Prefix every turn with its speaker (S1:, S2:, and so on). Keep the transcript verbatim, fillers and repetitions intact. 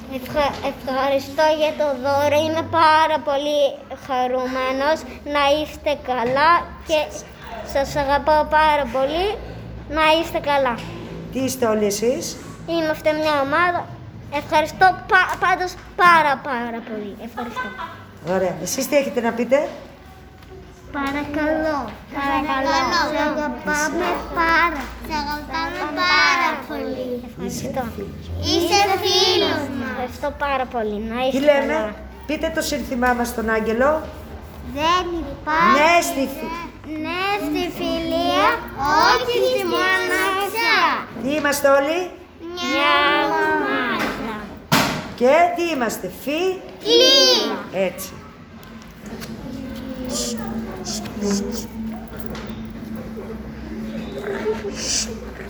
S1: Ευχα... Ευχαριστώ για το δώρο. Είμαι πάρα πολύ χαρούμενος. Να είστε καλά και σας αγαπάω πάρα πολύ. Να είστε καλά.
S2: Τι είστε όλοι εσείς?
S1: Είμαστε μια ομάδα. Ευχαριστώ πα... πάντως πάρα πάρα πολύ. Ευχαριστώ.
S2: Ωραία. Εσείς τι έχετε να πείτε?
S1: Παρακαλώ. Παρακαλώ. Σε αγαπάμε πάρα. Σε αγαπάμε πάρα πολύ. Ευχαριστώ. Είσαι φίλος μας. Ευχαριστώ πάρα πολύ. Να είστε
S2: Τι
S1: καλά.
S2: λέμε? Πείτε το σύνθημά μας στον Άγγελο.
S1: Δεν υπάρχει.
S2: Ναι στη, φι...
S1: Ναι στη φιλία, όχι στη μοναξιά.
S2: Τι είμαστε όλοι?
S1: Μια ομάδα.
S2: Και τι είμαστε? Φι...
S1: Λία.
S2: Έτσι. Shh.